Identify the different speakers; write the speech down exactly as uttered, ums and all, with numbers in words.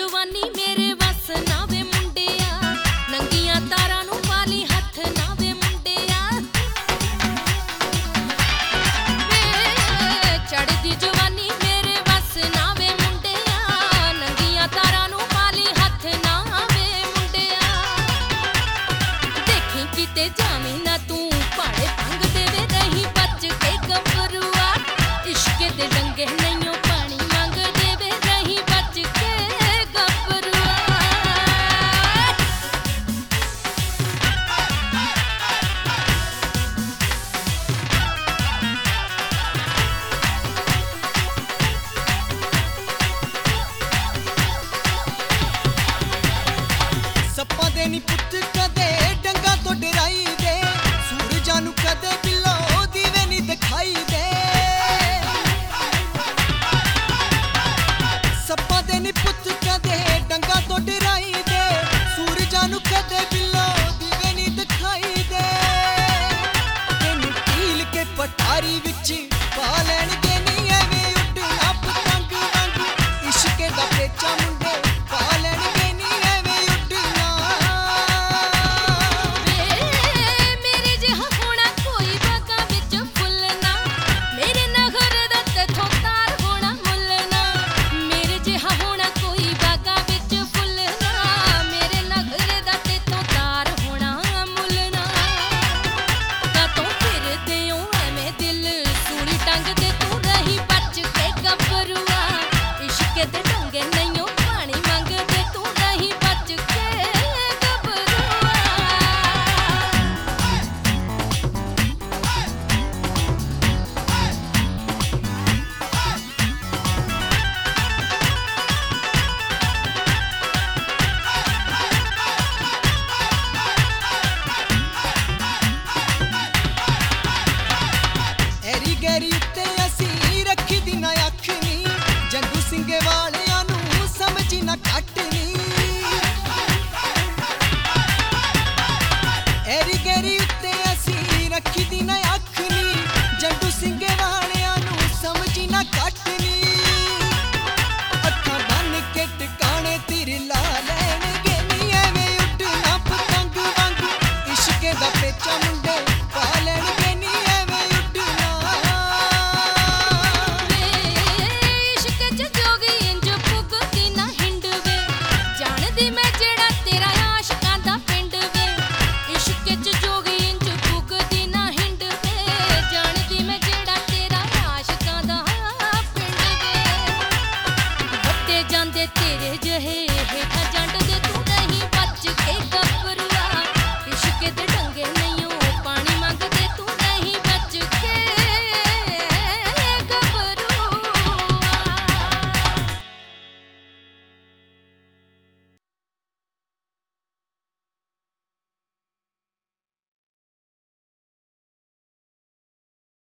Speaker 1: ਜਵਾਨੀ ਮੇਰੇ ਵਸ ਨਾ ਵੇ ਮੁੰਡਿਆ, ਨੰਗੀਆਂ ਤਾਰਾਂ ਨੂੰ ਪਾਲੀ ਹੱਥ ਨਾ ਵੇ ਮੁੰਡਿਆ। ਵੇ ਚੜ੍ਹਦੀ ਜਵਾਨੀ ਮੇਰੇ ਵਸ ਨਾ ਵੇ ਮੁੰਡਿਆ, ਨੰਗੀਆਂ ਤਾਰਾਂ ਨੂੰ ਪਾਲੀ ਹੱਥ ਨਾ ਵੇ ਮੁੰਡਿਆ। ਦੇਖੀ ਕਿਤੇ ਜਾਵੇਂ ਨਾ ਤੂੰ ਭਾੜੇ ਭੰਗ ਦੇਵੇ ਰਹੀ ਬਚ ਕੇ ਗੱਭਰੂਆ, ਇਸ਼ਕ ਦੇ ਡੰਗੇ ਨਹੀਂਓ ਪਾਣੀ ਮੰਗ ਦੇਵੇ ਰਹੀ ਬਚ ਕੇ ਗੱਭਰੂਆ।
Speaker 2: ਸੱਪਾਂ ਦੇ ਨੀ ਪੁੱਤ ਕਦੇ ਡੰਗਾ ਤੋਂ ਡਰਾਈ ਦੇ, ਸੂਰਜਾਂ ਨੂੰ ਕਦੇ ਬਿੱਲੋ ਦੀਵੇ ਨੀ ਦਿਖਾਈ ਦੇ। ਸੱਪਾਂ ਦੇ ਨੀ ਪੁੱਤ ਕਦੇ ਡੰਗਾ ਤੋਂ ਡਰਾਈ ਦੇ, ਸੂਰਜਾਂ ਨੂੰ ਕਦੇ ਬਿੱਲੋ ਦੀਵੇ ਨੀ ਦਿਖਾਈ ਦੇ। ਤੈਨੂੰ ਢੀਲ ਕੇ ਪਟਾਰੀ ਵਿੱਚ ਪਾ ਲੈਣਗੇ ਨੀ ਐਵੇਂ ਉੱਡਣਾ ਪਤੰਗ ਵਾਂਗੂ, ਇਸ਼ਕ ਦਾ ਪੇਚਾ ਮੁੰਡੇ